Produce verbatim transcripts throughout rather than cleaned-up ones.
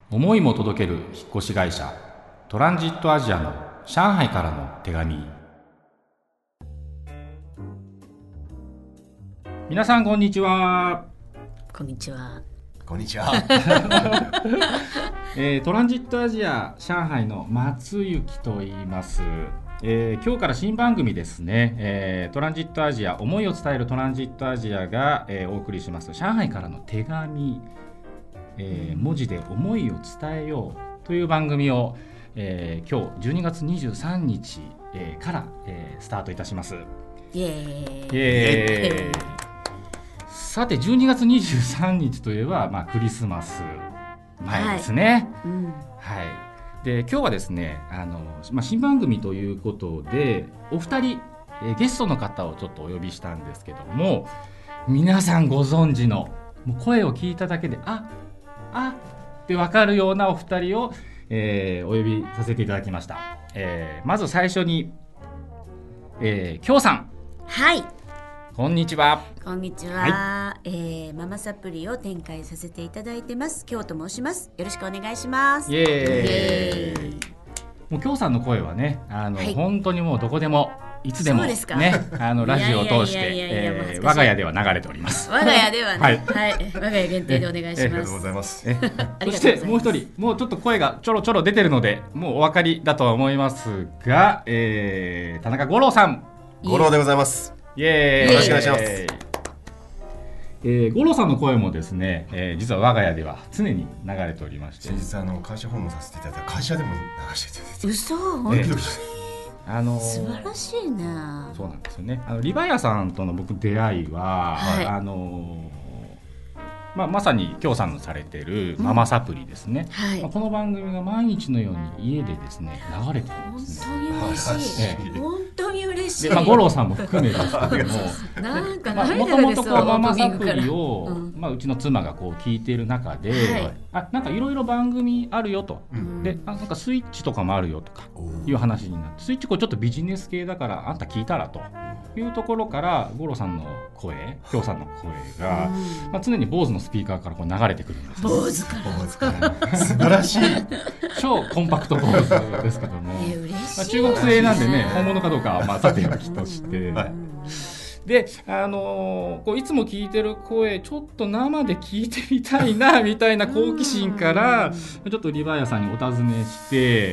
思いも届ける引っ越し会社トランジットアジアの上海からの手紙。皆さんこんにちは。 こんにちは。 こんにちは、 えー、トランジットアジア上海の松幸と言います。えー、今日から新番組ですね、えー、トランジットアジア、思いを伝えるトランジットアジアが、えー、お送りします上海からの手紙、えー、文字で思いを伝えようという番組を、えー、今日じゅうにがつにじゅうさんにち、えー、から、えー、スタートいたします。 イエーイ、 イエーイ。さてじゅうにがつにじゅうさんにちといえば、まあ、クリスマス前ですね。 はい、うん、 はい。で今日はですねあの、まあ、新番組ということでお二人、えー、ゲストの方をちょっとお呼びしたんですけども、皆さんご存知のもう声を聞いただけでああって分かるようなお二人を、えー、お呼びさせていただきました。えー、まず最初に、えー、京さん。 はい、 こんにちは。 こんにちは、はい、えー、ママサプリを展開させていただいてます京と申します。よろしくお願いします。 イエーイ。もう京さんの声はねあの、はい、本当にもうどこでもいつでも、ね、あのラジオを通して我が家では流れております。 我が家ではね、 はいはい、我が家限定でお願いします。 ありがとうございます。 そしてもう一人、もうちょっと声がちょろちょろ出てるのでもうお分かりだとは思いますが、えー、田中五郎さん。 五郎でございます。 イエーイ。 よろしくお願いします。 えー、五郎さんの声もですね、えー、実は我が家では常に流れておりまして、 先日あの会社訪問させていただいた会社でも流していただいて。 嘘、本当に、えーあのー、 素晴らしいな。 そうなんですよね。あのリバヤさんとの僕出会いは、はい、あのーまあ、まさに京さんのされてるママサプリですね、うん、はい、まあ、この番組が毎日のように家でですね流れてるんですね。 本当に嬉しい、ええ、本当に嬉しい。 で、まあ、五郎さんも含めですけどもなんかもともとママサプリを、うんまあ、うちの妻がこう聞いている中で、はい、あなんかいろいろ番組あるよと、うん、であなんかスイッチとかもあるよとかいう話になって、スイッチこうちょっとビジネス系だからあんた聞いたらというところから五郎さんの声、京さんの声が、うんまあ、常に坊主のスピーカーからこう流れてくるんです。 坊主から素晴らしい超コンパクト坊主ですけども、 え嬉しい、 まあ、中国製なんでね本物かどうかはまあさておきとして、はい、で、あのー、こういつも聞いてる声ちょっと生で聞いてみたいなみたいな好奇心からちょっとリバヤさんにお尋ねして、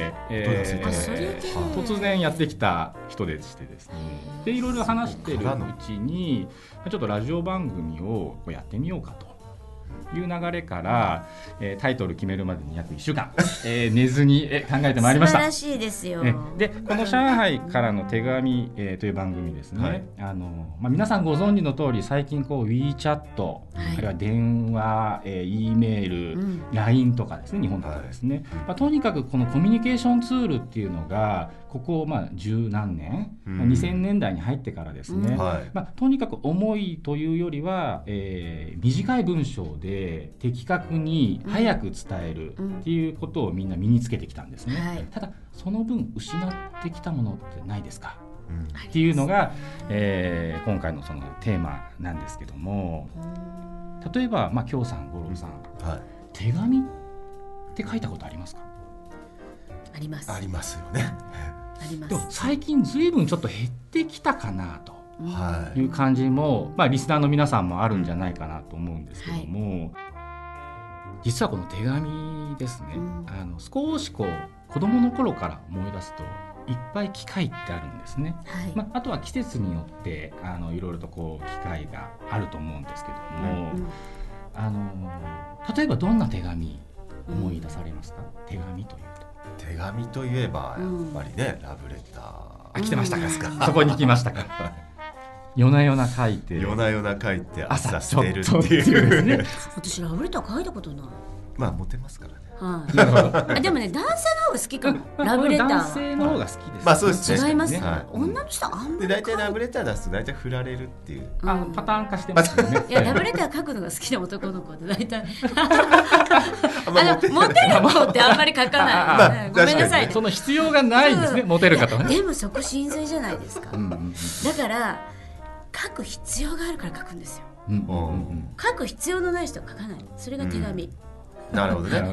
えー、突然やってきた人でしてですね、でいろいろ話してるうちにちょっとラジオ番組をやってみようかという流れから、えー、タイトル決めるまでに約いっしゅうかん、えー、寝ずに、えー、考えてまいりました。 素晴らしいですよ。 でこの上海からの手紙、えー、という番組ですね、はい、あのまあ、皆さんご存知の通り最近こう WeChat、はい、あるいは電話、えー、E メール、うん、ライン とかですね、日本だとですね、はい、まあ、とにかくこのコミュニケーションツールっていうのがここまあ十何年、うんまあ、にせんねんだいに入ってからですね、うんはい、まあ、とにかく思いというよりは、えー、短い文章で的確に早く伝えるっていうことをみんな身につけてきたんですね、うんはい、ただその分失ってきたものってないですか、うん、っていうのが、えー、今回のそのテーマなんですけども、例えば、まあ、京さん、五郎さん、はい、手紙って書いたことありますか？ あります。 ありますよね。 あります。 でも最近ずいぶんちょっと減ってきたかなという感じも、まあ、リスナーの皆さんもあるんじゃないかなと思うんですけども、はい、実はこの手紙ですね、うん、あの少しこう子どもの頃から思い出すといっぱい機会ってあるんですね、はい、まあ、あとは季節によってあのいろいろとこう機会があると思うんですけども、うん、あの例えばどんな手紙思い出されますか？うん、手紙というと手紙といえばやっぱりね、うん、ラブレター。 あ、来てましたか？そこに来ましたか？夜な夜な書いて夜な夜な書いて朝捨てるっていうですね。 私ラブレター書いたことない。 まあモテますからね。 はい、なるほど。でもね、男性の方が好きかも。ラブレターは男性の方が好きです、 まあそうですね。 違います、ね、 はい、 女の人あんまりで大体ラブレター出すと大体振られるっていう、 うん、あパターン化してますよね。 いやラブレター書くのが好きな男の子って大体あのモテる子ってあんまり書かない、まあ、ごめんなさい、ね、 その必要がないんですね、モテる方はね。 でもそこ真髄じゃないですか、うんうんうん、だから書く必要があるから書くんですよ、うんうんうん、書く必要のない人は書かない。それが手紙、 うん、なるほどね。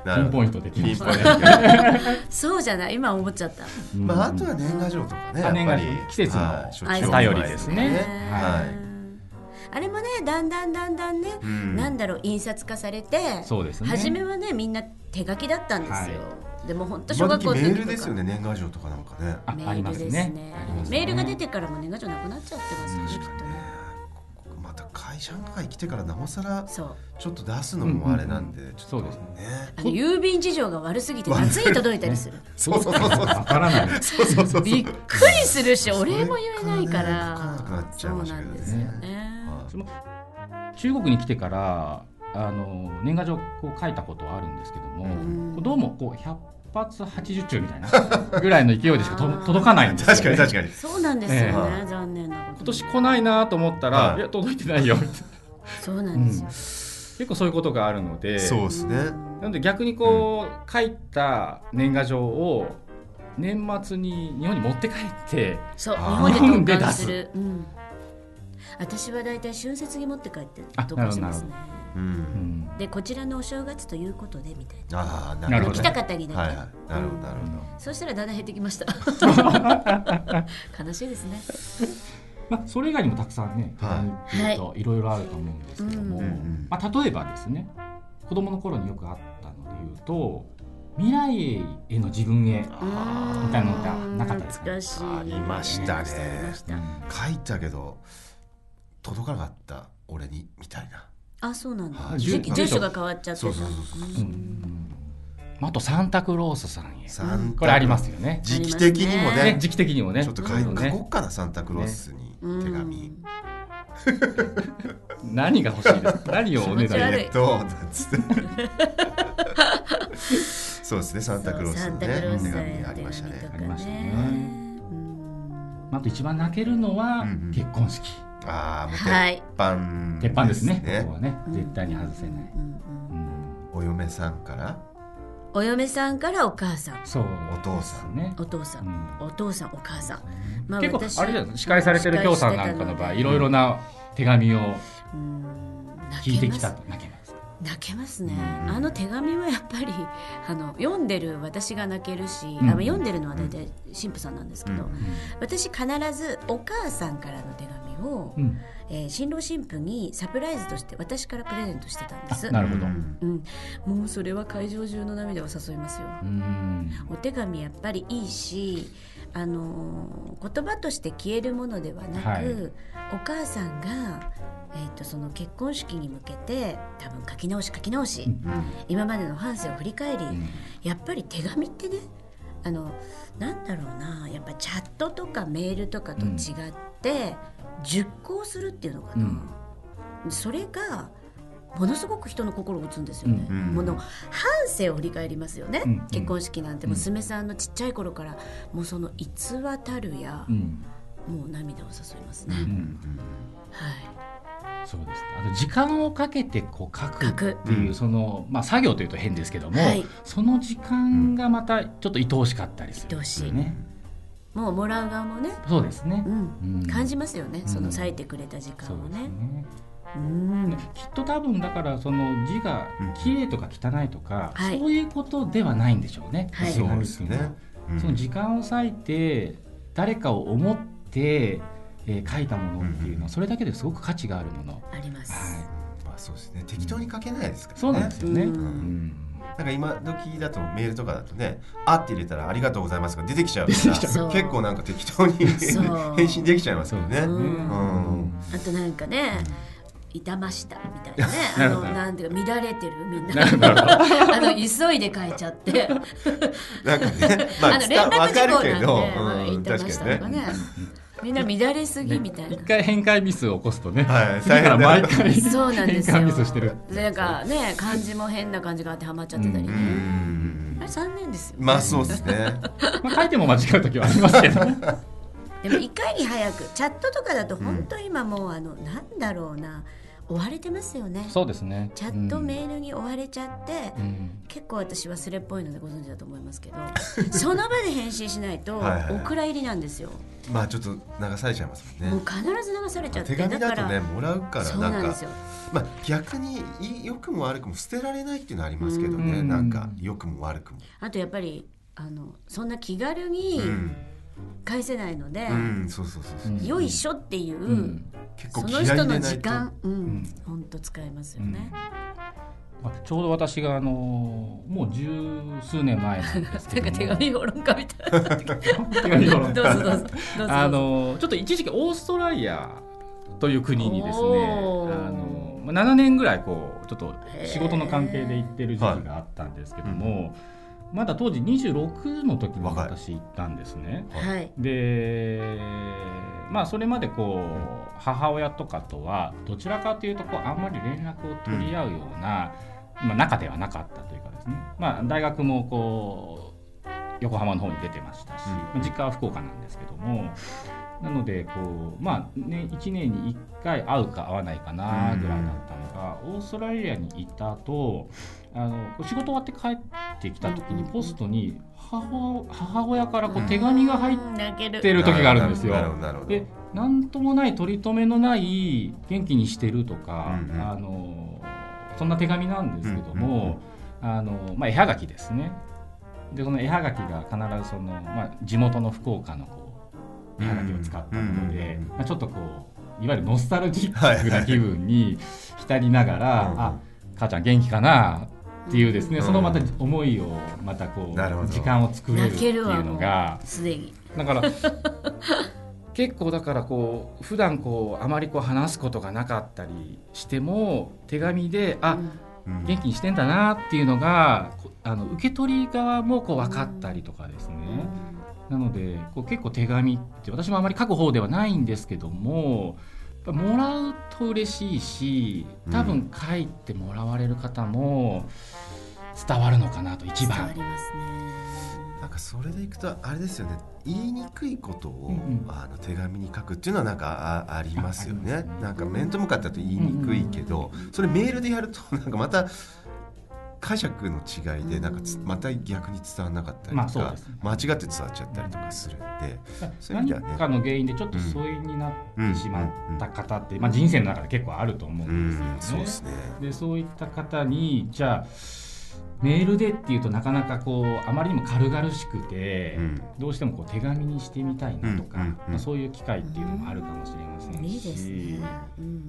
ピンポイントできましたね。 そうじゃない、今思っちゃった。 まああとは年賀状とかね、やっぱり季節のお便りですね。 はい。あれもね、だんだんだんだんね、うん、なんだろう、印刷化されて、 そうですね、 初めはねみんな手書きだったんですよ、はい、でも本当小学校の時とかメールですよね、年賀状とかなんかね。 あ、 メールですね、メールが出てからも年賀状なくなっちゃってますよね、きっとね。 また会社とかに来てからなおさらちょっと出すのもあれなんで、ちょっとそうですね、 あの郵便事情が悪すぎて夏に届いたりするそうそうそうそう、わからないそうそうそう、 びっくりするし、お礼も言えないから、そうなんですよね。 中国に来てからあの年賀状こう書いたことはあるんですけども、うん、どうもこうひゃっぱつはちじゅっちゅうみたいなぐらいの勢いでしかと届かないんですよね。 確かに確かにそうなんですよね、えー、残念なこと。 今年来ないなと思ったら、はい、いや届いてないよそうなんですよ、うん、 結構そういうことがあるので、 そうですね。 なので逆にこう、うん、書いた年賀状を年末に日本に持って帰って、 そう日本で投函する、うん、私はだいたい春節に持って帰って投函しますね。うん、でこちらのお正月ということでみたいな、 あー、なるほど、 来た方にだけ、 はいはい、なるほどなるほど、 そうしたらだんだん減ってきました悲しいですね。 まあ、それ以外にもたくさんね、はい、いろいろあると思うんですけども、はい、まあ、例えばですね、子供の頃によくあったので言うと、未来への自分へみたいなのがなかったですか？ ありましたね。書いたけど届かなかった俺にみたいな。 あ、そうなんだ。住所が変わっちゃってた。そうそうそうそう、うん、 あとサンタクロースさんへ、うん、これありますよね。 時期的にも ね, ね時期的にもね、 ちょっと書いて、ね、書こっかな、サンタクロースに手紙、 うん、何が欲しいですか？何をおねだりえっとそうですね、サンタクロースの、ね、手紙ありましたね。 ありましたね、うん、あと一番泣けるのは結婚式、うんうん、 ああ、もう鉄板、はい、 鉄板ですね。ここはね、絶対に外せない、うんうんうん、お嫁さんからお嫁さんからお母さん、 そう、 お父さんね、 お父さん、うん、お父さんお母さん、 まあ、結構あれじゃない、司会されてる京さんなんかの場合、いろいろな手紙を聞いてきたと泣けます。 泣けますね、うん、あの手紙はやっぱりあの読んでる私が泣けるし、うん、あの読んでるのは大体神父さんなんですけど、うん、私必ずお母さんからの手紙を、うん、えー、新郎新婦にサプライズとして私からプレゼントしてたんです。 なるほど、うん、もうそれは会場中の涙を誘いますよ、うん、お手紙やっぱりいいし、あのー、言葉として消えるものではなく、はい、お母さんがえー、とその結婚式に向けて多分書き直し書き直し、うん、今までの半生を振り返り、うん、やっぱり手紙ってね、あのなんだろうな、やっぱチャットとかメールとかと違って熟考するっていうのかな、うん、それがものすごく人の心を打つんですよね、うん、もの半生を振り返りますよね、うん、結婚式なんて娘さんのちっちゃい頃からもうその逸話たるや、うん、もう涙を誘いますね、うんうん、はい。 そうです。あと時間をかけてこう書くっていう、その、まあ、作業というと変ですけども、はい、その時間がまたちょっと愛おしかったりする、ね、愛おしい、 もうもらう側もね、 そうですね、 うんうん、感じますよね、その割いてくれた時間をね、うん、 きっと多分だからその字が綺麗とか汚いとか、うん、そういうことではないんでしょうね、はい、そうですね、うん、その時間を割いて誰かを思ってえー、書いたものっていうのはそれだけですごく価値があるものあります、 はい、まあ、そうですね、適当に書けないですからね、 そうなんですよね、 うんうん、なんか今時だとメールとかだとね、あって入れたらありがとうございますが出てきちゃうから結構なんか適当に返信できちゃいますよね、うんうん、あとなんかね、痛ましたみたいなね、あのなんていうか乱れてるみんなあの急いで書いちゃってなんかね、まあ、 あの連絡事項なんで、うん、痛ましたとかね、みんな乱れすぎみたいな、 一回変換ミスを起こすとね、 はい、 次から毎回そうなんですよ、 変換ミスしてる、 なんかね、漢字も変な漢字が当てはまっちゃってたりね、あれ残念ですよ、 まあそうですねまあ書いても間違う時はありますけどでもいかに早くチャットとかだと本当今もうあのなんだろうな、 追われてますよね。 そうですね。 チャット、うん、メールに追われちゃって、うん、結構私忘れっぽいのでご存知だと思いますけどその場で返信しないとお蔵入りなんですよ。 まあちょっと流されちゃいますもんね。 もう必ず流されちゃって、 手紙だとねもらうからそうなんですよ。 まあ、逆に良くも悪くも捨てられないっていうのはありますけどね、うん、なんか良くも悪くも。 あとやっぱりあのそんな気軽に返せないので、よいしょっていう、うん、結構その人の時間、うんうん、本当使えますよね。 うん、ちょうど私があのもう十数年前なんですけども手紙評論家みたいな手紙評論家どうぞどうぞあのちょっと一時期オーストラリアという国にですね、あのななねんぐらいこうちょっと仕事の関係で行ってる時期があったんですけども、はい、まだ当時にじゅうろくの時に私行ったんですね。はい、でまあそれまでこう母親とかとはどちらかというとこうあんまり連絡を取り合うような、うんまあ、仲ではなかったというかですね、まあ、大学もこう横浜の方に出てましたし、うん、実家は福岡なんですけども、なのでこう、まあね、いちねんにいっかい会うか会わないかなぐらいだったのが、うん、オーストラリアに行った後あの仕事終わって帰ってきた時にポストに 母, 母親からこう手紙が入ってる時があるんですよ。でなんともない取り留めのない元気にしてるとか、うんうん、あのそんな手紙なんですけども、うんうんあのまあ、絵はがきですね。でその絵はがきが必ずその、まあ、地元の福岡のこう絵はがきを使ったもので、まあ、ちょっとこういわゆるノスタルジックな気分に浸りながら、はいはい、あ母ちゃん元気かなっていうですね、うん、そのまた思いをまたこう時間を作れるっていうのがすでにだから結構だからこう普段こうあまりこう話すことがなかったりしても手紙であ、うん、元気にしてんだなっていうのがあの受け取り側もこう分かったりとかですね、うん、なのでこう結構手紙って私もあまり書く方ではないんですけどももらうと嬉しいし多分書いてもらわれる方も伝わるのかなと一番伝わりますね。 なんかそれでいくとあれですよね、言いにくいことを、うんうん、あの手紙に書くっていうのはなんか あ, ありますよ ね, ねなんか面と向かったと言いにくいけど、うんうん、それメールでやるとなんかまた解釈の違いでなんかまた逆に伝わらなかったりとか、まあね、間違って伝わっちゃったりとかするんで、 そういう意味ではね、何かの原因でちょっと疎遠になってしまった方って、まあ、人生の中で結構あると思うんですよね、うん、そうですね。でそういった方にじゃあメールでっていうとなかなかこうあまりにも軽々しくて、うん、どうしてもこう手紙にしてみたいなとか、うんうんうんまあ、そういう機会っていうのもあるかもしれませんし、 いいですね、うんうん、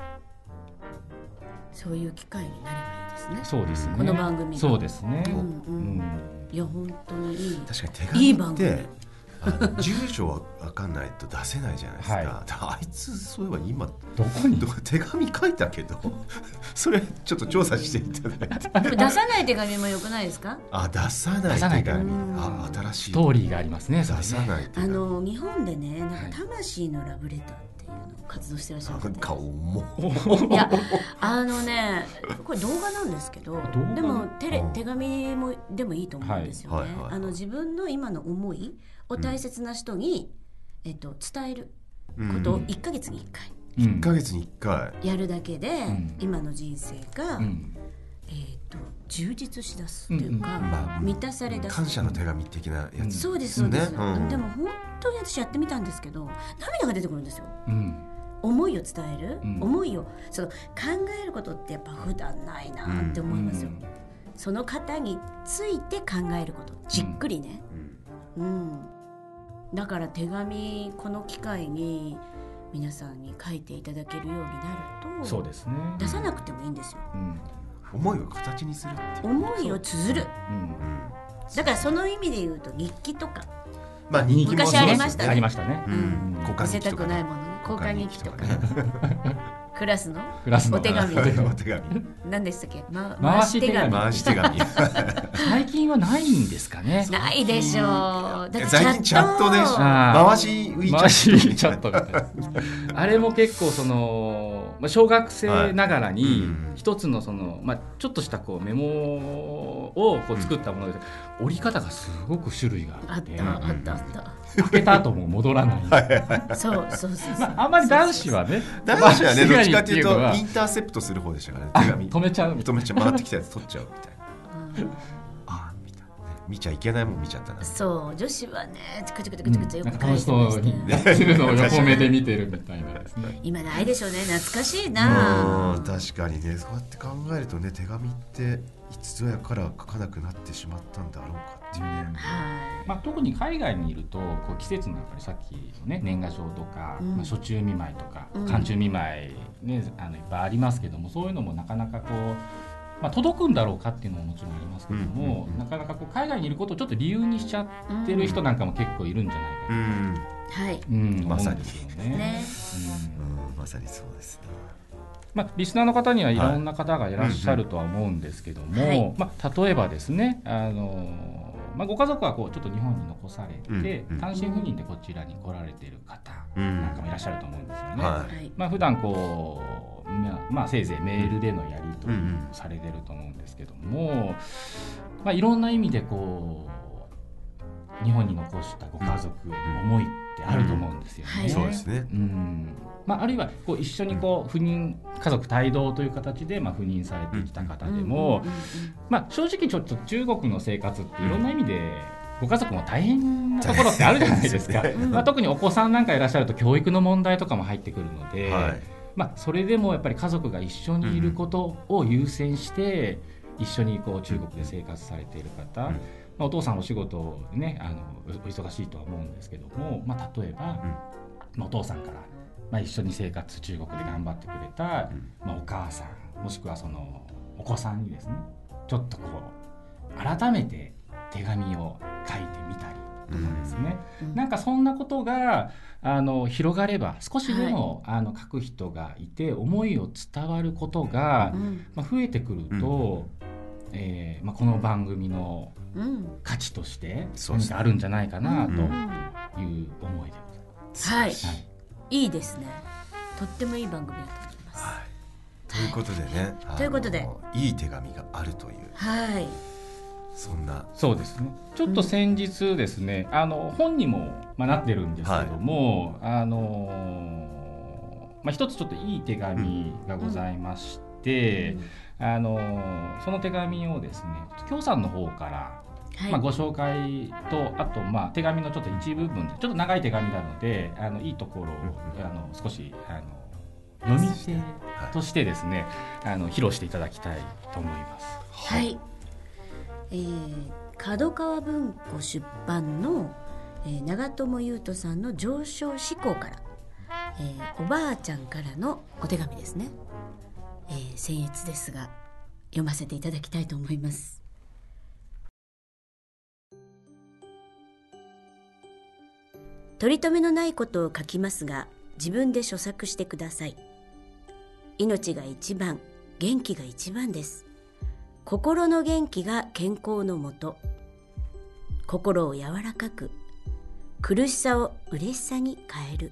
そういう機会になればいいですね。 そうですね。 この番組がそうですね、うんうんうん、いや本当にいい。 確かに手紙ってあの住所は分かんないと出せないじゃないですか、はい、あいつそういえば今どこに手紙書いたけどそれちょっと調査していただいてでも出さない手紙もよくないですか？ あ出さない手紙あ新しいストーリーがありますね。 出さない手紙あの日本でねなんか魂のラブレターっていうのを活動してらっしゃるんです。 顔もいやあのねこれ動画なんですけどでもテレ手紙もでもいいと思うんですよね、はいはいはいはい、あの自分の今の思いを大切な人に、うんえっと、伝えることをいっかげつにいっかい、 うん、いっかげつにいっかいやるだけで、うん、今の人生が、うんえー、と充実しだすっていうか、うんまあ、満たされだす感謝の手紙的なやつ、うん、 そうですそうです、うん、でも本当に私やってみたんですけど涙が出てくるんですよ、うん、思いを伝える、うん、思いをその考えることってやっぱ普段ないなって思いますよ、うん、その方について考えることじっくりね、うんうんだから手紙この機会に皆さんに書いていただけるようになるとそうですね出さなくてもいいんですよ、うん、 思いを形にするっていう思いを綴る、うん、だからその意味で言うと日記とか、 まあ、日記も昔ありましたねありましたね、 うん、見せたくないものね交換日記とかクラスのお手紙何でしたっけ、ま、回し手紙回し手紙最近はないんですかね。 ないでしょう。だって最近チャットでしょ回しウィーチャットみたいなあれも結構その、まあ、小学生ながらに一つのその、まあ、ちょっとしたこうメモをこう作ったもので、うん、折り方がすごく種類があってあったあったあった開けた後も戻らないそうそうそうそう、 まあ、あんまり男子はね男子はねどっちかっていうとインターセプトする方でしたからね、手紙止めちゃう止めちゃう回ってきたやつ取っちゃうみたいな、うん、あみたいなね、見ちゃいけないもん見ちゃったな。 そう女子はねチクチクチクチクチクよく返してましたね、うん、楽しそうにのを横目で見てるみたいなですね今ないでしょうね、懐かしいな。 うん確かにね、そうやって考えるとね、手紙っていつぞやから書かなくなってしまったんだろうかっていうね、うんまあ、特に海外にいるとこう季節のやっぱりさっきのね年賀状とか、うんまあ、暑中見舞いとか、うん、寒中見舞い、ね、あのいっぱいありますけども、そういうのもなかなかこう、まあ、届くんだろうかっていうのももちろんありますけども、うんうんうん、なかなかこう海外にいることをちょっと理由にしちゃってる人なんかも結構いるんじゃないかな、うんはいうん、まさにですよね、 ね、 うんうん、まさにそうですね。 まあ、リスナーの方にはいろんな方がいらっしゃるとは思うんですけども、はいうんうんまあ、例えばですね、あのまあ、ご家族はこうちょっと日本に残されて、うんうん、単身赴任でこちらに来られている方なんかもいらっしゃると思うんですよね、はいまあ、普段こう、まあ、せいぜいメールでのやり取りをされてると思うんですけども、まあ、いろんな意味でこう日本に残したご家族への思いってあると思うんですよね、うんはい、 そうですね、 うんまあ、あるいはこう一緒にこう赴任家族帯同という形でまあ赴任されてきた方でも、まあ、正直ちょっと中国の生活っていろんな意味でご家族も大変なところってあるじゃないですかまあ特にお子さんなんかいらっしゃると教育の問題とかも入ってくるので、はいまあ、それでもやっぱり家族が一緒にいることを優先して一緒にこう中国で生活されている方、まあ、お父さんお仕事でねあのお忙しいとは思うんですけども、まあ、例えば、まあ、お父さんからまあ、一緒に生活中国で頑張ってくれた、まあ、お母さんもしくはそのお子さんにですねちょっとこう改めて手紙を書いてみたりとかですね、うん、なんかそんなことがあの広がれば少しでも、はい、あの書く人がいて思いを伝わることが、うんまあ、増えてくると、うんえーまあ、この番組の価値として何かあるんじゃないかなという思いでございます。 はい、はいいいですね。とってもいい番組だと思います。はい、 ということでね。 ということで、 いい手紙があるという。はい。そんな。 そうですね。ちょっと先日ですね、うん、あの本にも、まあ、なってるんですけども、はい、あのまあ一つちょっといい手紙がございまして、うん、あのその手紙をですね、京さんの方から。はいまあ、ご紹介とあとまあ手紙のちょっと一部分でちょっと長い手紙なのであのいいところをあの少しあの読み手としてですねあの披露していただきたいと思います。 はい、えー、角川文庫出版の、えー、長友佑都さんの上昇志向から、えー、おばあちゃんからのお手紙ですね、えー、僭越ですが読ませていただきたいと思います。取り留めのないことを書きますが自分で書作してください。命が一番、元気が一番です。心の元気が健康のもと。心を柔らかく、苦しさを嬉しさに変える。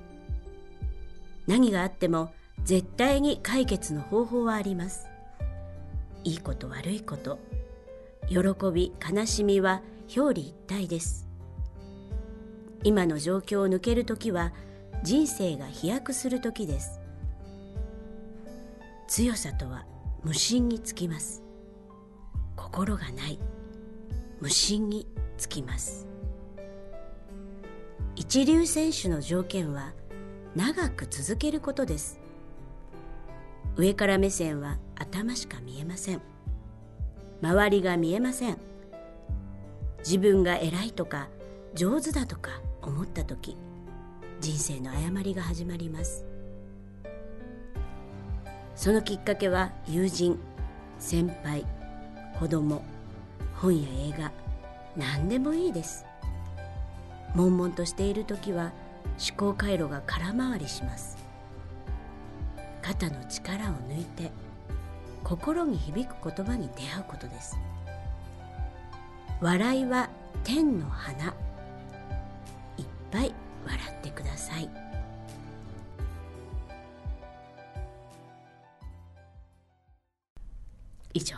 何があっても絶対に解決の方法はあります。いいこと悪いこと、喜び悲しみは表裏一体です。今の状況を抜けるときは人生が飛躍するときです。強さとは無心につきます。心がない、無心につきます。一流選手の条件は長く続けることです。上から目線は頭しか見えません。周りが見えません。自分が偉いとか上手だとか思ったとき、人生の誤りが始まります。そのきっかけは友人、先輩、子供、本や映画、何でもいいです。悶々としているときは思考回路が空回りします。肩の力を抜いて心に響く言葉に出会うことです。笑いは天の花。いっぱい笑ってください。以上。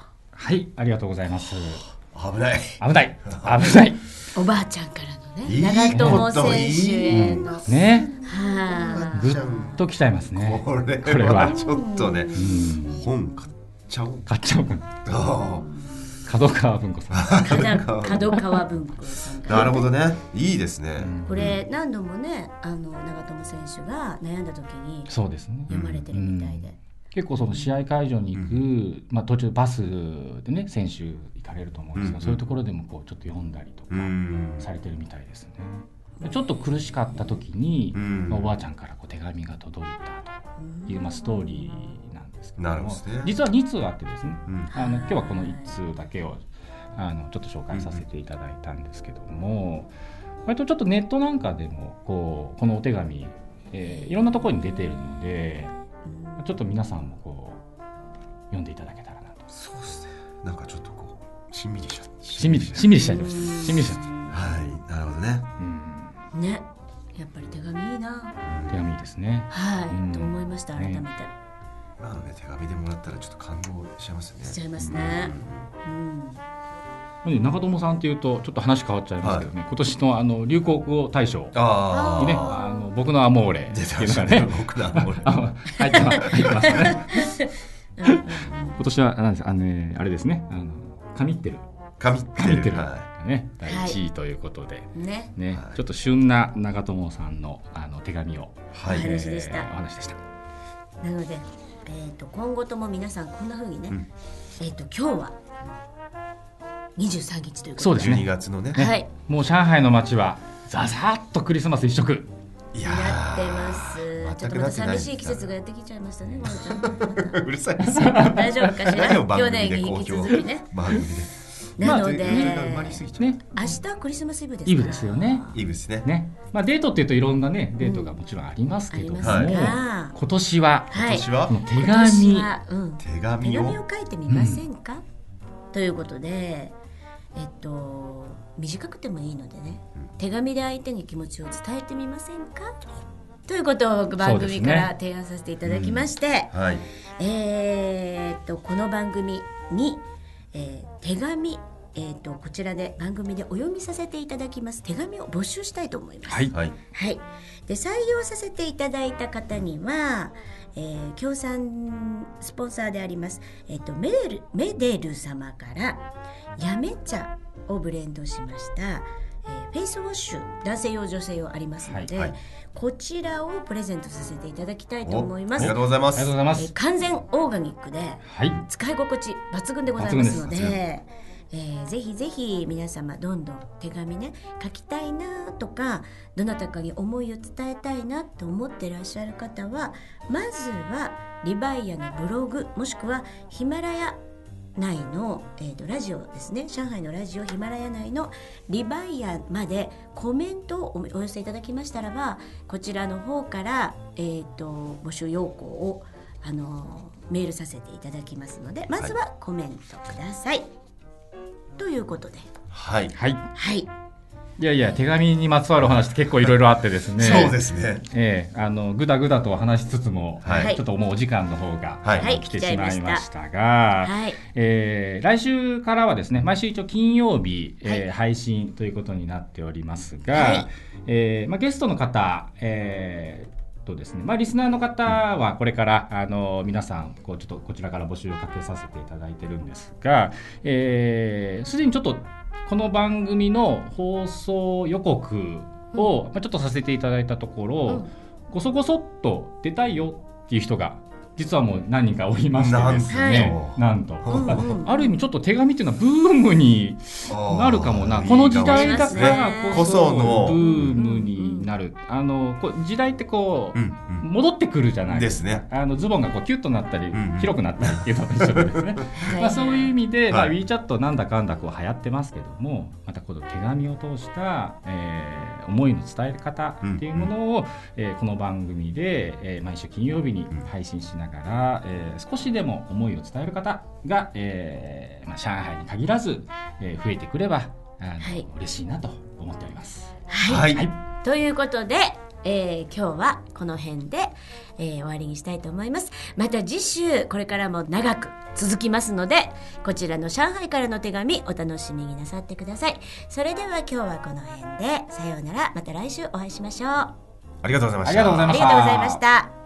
はい、ありがとうございます。 危ない危ない危ないおばあちゃんからのね、長友選手へのね、 はぐっときちゃいますね。 これはちょっとね、本買っちゃおう買っちゃおうか。角川文庫さん角川文庫さん、 なるほどね、いいですね。 これ何度もね、あの長友選手が悩んだ時にそうですね、 読まれてるみたいで、 結構その試合会場に行く、うん、まあ、途中バスでね選手行かれると思うんですが、うん、そういうところでもこうちょっと読んだりとかされてるみたいですね。ちょっと苦しかった時に、うん、まあ、おばあちゃんからこう手紙が届いたという、まあ、ストーリーなんですけども、ね、実はに通あってですね、うん、あの今日はこのいっ通だけをあのちょっと紹介させていただいたんですけども、うん、割とちょっとネットなんかでもこうこのお手紙、えー、いろんなところに出てるので、ちょっと皆さんもこう読んでいただけたらなと。 そうですね、なんかちょっとこうしんみりしちゃってしんみりしんみりしちゃいましたしんみりしちゃった。 はい、なるほどね、 うん、ね、やっぱり手紙いいな、 手紙いいですね、 はい、うん、と思いました改めて、ね、 今のね手紙でもらったらちょっと感動しちゃいますね。 しちゃいますね、うんうん、長友さんっていうとちょっと話変わっちゃいますけどね、はい、今年のあの流行語大賞にね、あの僕のアモーレっていうのがね、 僕のアモーレ入ってます入ってますね今年はなんですあの、ね、あれですね、あの神ってる神ってる、 はいね、だいいちいということで、はい、ねね、 はい、 ちょっと旬な長友さんの、あの手紙を、 はい、えー、お話でした。 お話でした。 なので、えー、と今後とも皆さんこんな風にね、うん、えー、と今日はにじゅうさんにちということで、 そうですね、 じゅうにがつのね、 はい、 もう上海の街はざざっとクリスマス一色いやなってます。ちょっとまた寂しい季節がやってきちゃいましたね、まるちゃんうるさいですよ大丈夫かしら去年に引き続きね番組でなので、 まあね、 明日クリスマスイブですから。 イブですよね。 イブですね。 ね、まあデートっていうといろんなねデートがもちろんありますけども、うん、 はい、 今年は、 はい、今年は手紙、 うん、 手紙を手紙を書いてみませんか、うん、ということで、えっと短くてもいいのでね、うん、手紙で相手に気持ちを伝えてみませんかということを番組から提案させていただきまして、ね、うん、はい、えー、っとこの番組に、えー、手紙、えー、とこちらで番組でお読みさせていただきます手紙を募集したいと思います。 はい、 はい、で採用させていただいた方には、えー、協賛スポンサーであります、えー、とメデル、メデル様からやめ茶をブレンドしました、えー、フェイスウォッシュ男性用女性用ありますので、はいはい、こちらをプレゼントさせていただきたいと思います。 ありがとうございます。 ありがとうございます、 えー、完全オーガニックで、はい、使い心地抜群でございますので、えー、ぜひぜひ皆様どんどん手紙ね書きたいなとかどなたかに思いを伝えたいなと思ってらっしゃる方はまずはリバイアのブログもしくはヒマラヤ内の、えー、とラジオですね、上海のラジオヒマラヤ内のリバイアまでコメントをお寄せいただきましたらばこちらの方から、えー、と募集要項をあのメールさせていただきますのでまずはコメントください、はい、ということではいはい、 はい、 いやいや手紙にまつわる話って結構いろいろあってですねそうですね、 えー、あのぐだぐだと話しつつも、はい、ちょっともうお時間の方が、はい、来てしまいましたが、はい、えー、来週からはですね毎週一応金曜日、えーはい、配信ということになっておりますが、はい、えーまあ、ゲストの方、えーとですねまあ、リスナーの方はこれからあの皆さんこうちょっとこちらから募集をかけさせていただいてるんですが、えー、すでにちょっとこの番組の放送予告を、うんまあ、ちょっとさせていただいたところ、うん、ごそごそっと出たいよっていう人が実はもう何人かおりましてですね、なんと、うんうん、ある意味ちょっと手紙っていうのはブームになるかもな、この時代だからこそのブームになる、あのこう時代ってこう、うんうん、戻ってくるじゃないですね。あのズボンがこうキュッとなったり、うんうん、広くなったりっていうのと一緒ですねまあそういう意味で、まあ、WeChat なんだかんだこう流行ってますけどもまたこの手紙を通した、えー、思いの伝え方っていうものを、うんうんえー、この番組で、えー、毎週金曜日に配信しながらから、えー、少しでも思いを伝える方が、えーまあ、上海に限らず、えー、増えてくればあの、はい、嬉しいなと思っております。 はい、はい、ということで、ええー、今日はこの辺で、えー、終わりにしたいと思います。また次週これからも長く続きますので、こちらの上海からの手紙お楽しみになさってください。それでは今日はこの辺でさようなら。また来週お会いしましょう。 ありがとうございました。 ありがとうございました。 ありがとうございました。